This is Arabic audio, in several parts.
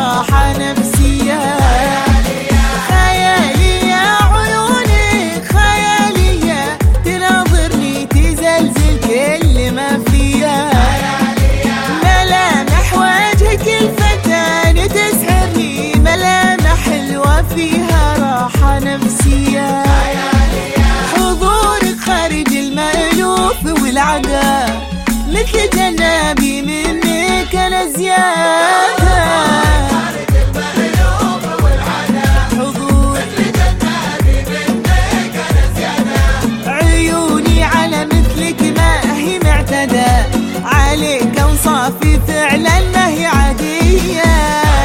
راحة نفسية. خيالي يا عيونك خيالية، تناظرني تزلزل كل ما فيها. ملامح وجهك الفتان تسحرني، ملامح حلوة فيها راحة نفسية. حضورك خارج المألوف والعادة، مثل جنابي منك أنا زيادة. خارج المألوف والعادة، حضور مثل جنابي منك أنا زيادة. عيوني على مثلك ما هي معتادة، عليك أوصافي فعلا ما هي عادية.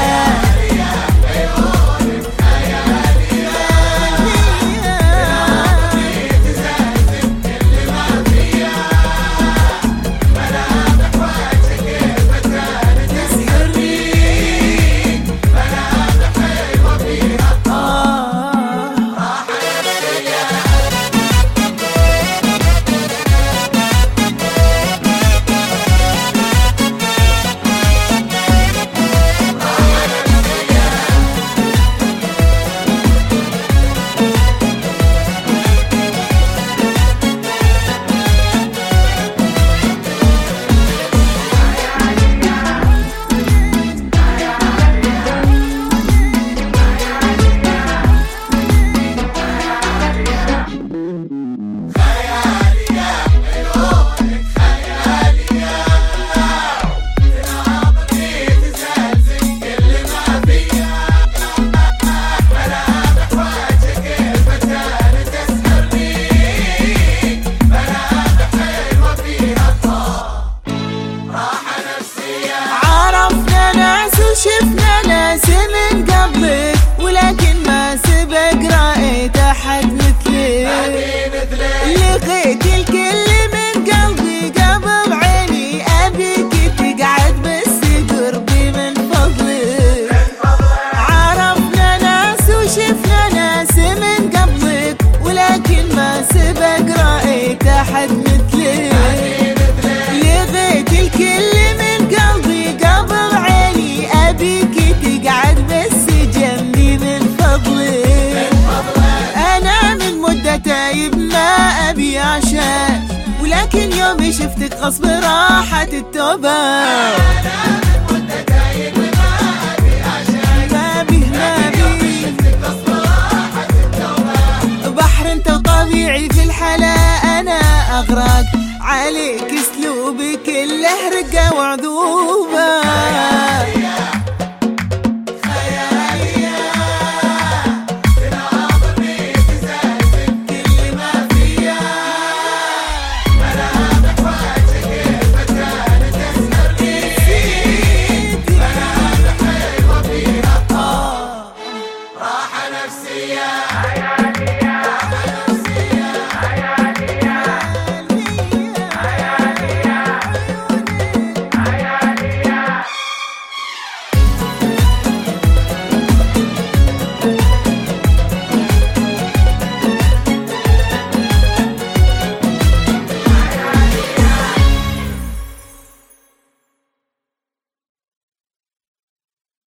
شفنا ناس من قبلك، ولكن ما سبق رأيت أحد مثلك. لقيت الكل من قلبي قبل عيني، أبيك تقعد بس قربي من فضلك. عرفنا ناس وشفنا ناس من قبلك، ولكن ما سبق رأيت أحد مثلك. لقيت الكل من قلبي قبل عيني، أبيك تقعد بس جنبي من فضلك. أنا من مدة تايب ما أبي عشان، ولكن يومي شفتك غصب راحت التوبة.